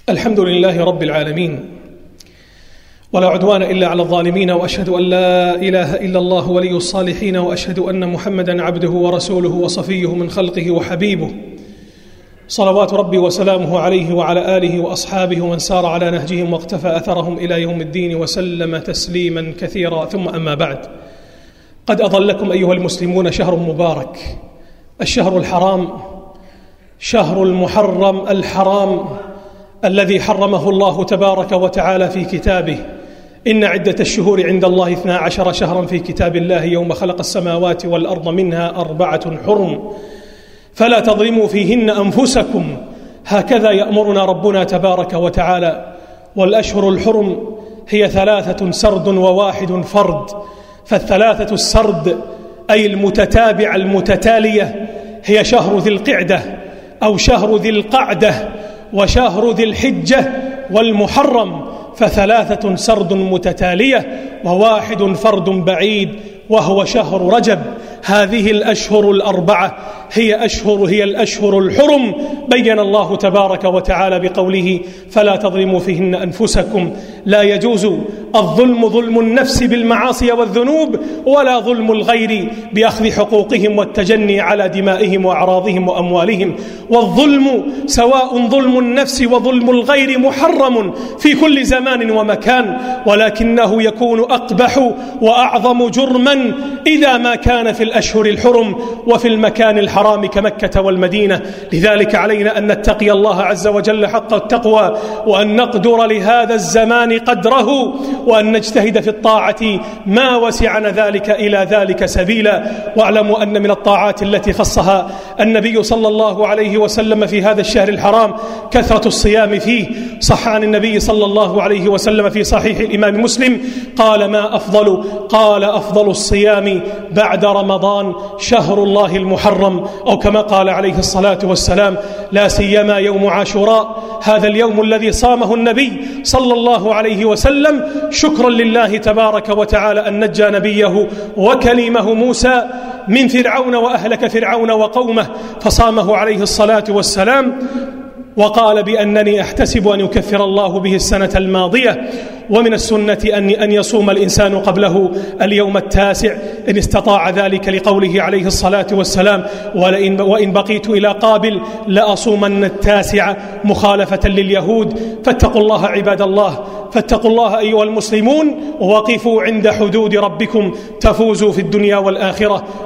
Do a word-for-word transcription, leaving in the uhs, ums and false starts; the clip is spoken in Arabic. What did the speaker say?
الحمد لله رب العالمين، ولا عدوان إلا على الظالمين، وأشهد أن لا إله إلا الله ولي الصالحين، وأشهد أن محمدا عبده ورسوله وصفيه من خلقه وحبيبه، صلوات ربي وسلامه عليه وعلى آله وأصحابه ومن سار على نهجهم واقتفى أثرهم إلى يوم الدين وسلم تسليما كثيرا. ثم أما بعد، قد أظلكم أيها المسلمون شهر مبارك، الشهر الحرام، شهر المحرم الحرام الذي حرمه الله تبارك وتعالى في كتابه. إن عدة الشهور عند الله اثنا عشر شهرا في كتاب الله يوم خلق السماوات والأرض منها أربعة حرم فلا تظلموا فيهن أنفسكم، هكذا يأمرنا ربنا تبارك وتعالى. والأشهر الحرم هي ثلاثة سرد وواحد فرد، فالثلاثة السرد أي المتتابعة المتتالية هي شهر ذي القعدة أو شهر ذي القعدة وشهر ذي الحجة والمحرم، فثلاثة سرد متتالية وواحد فرد بعيد وهو شهر رجب. هذه الأشهر الأربعة هي أشهر هي الأشهر الحرم، بين الله تبارك وتعالى بقوله فلا تظلموا فيهن أنفسكم. لا يجوز الظلم ظلم النفس بالمعاصي والذنوب، ولا ظلم الغير بأخذ حقوقهم والتجني على دمائهم وأعراضهم وأموالهم. والظلم سواء ظلم النفس وظلم الغير محرم في كل زمان ومكان، ولكنه يكون أقبح وأعظم جرما إذا ما كان في الأشهر الحرم وفي المكان الحرام كمكة والمدينة. لذلك علينا أن نتقي الله عز وجل حق التقوى، وأن نقدر لهذا الزمان قدره، وأن نجتهد في الطاعة ما وسعنا ذلك إلى ذلك سبيلا. واعلموا أن من الطاعات التي خصها النبي صلى الله عليه وسلم في هذا الشهر الحرام كثرة الصيام فيه. صح عن النبي صلى الله عليه وسلم في صحيح الإمام مسلم قال: ما أفضل؟ قال: أفضل الصيام بعد رمضان شهر الله المحرم، أو كما قال عليه الصلاة والسلام: لا سيما يوم عاشوراء، هذا اليوم الذي صامه النبي صلى الله عليه وسلم شكرا لله تبارك وتعالى أن نجى نبيه وكلمه موسى من فرعون وأهلك فرعون وقومه، فصامه عليه الصلاة والسلام وقال بأنني أحتسب أن يكفر الله به السنة الماضية. ومن السنة أن أن يصوم الإنسان قبله اليوم التاسع إن استطاع ذلك، لقوله عليه الصلاة والسلام: ولئن وإن بقيت إلى قابل لأصومن التاسع مخالفة لليهود. فاتقوا الله عباد الله، فاتقوا الله أيها المسلمون، ووقفوا عند حدود ربكم تفوزوا في الدنيا والآخرة.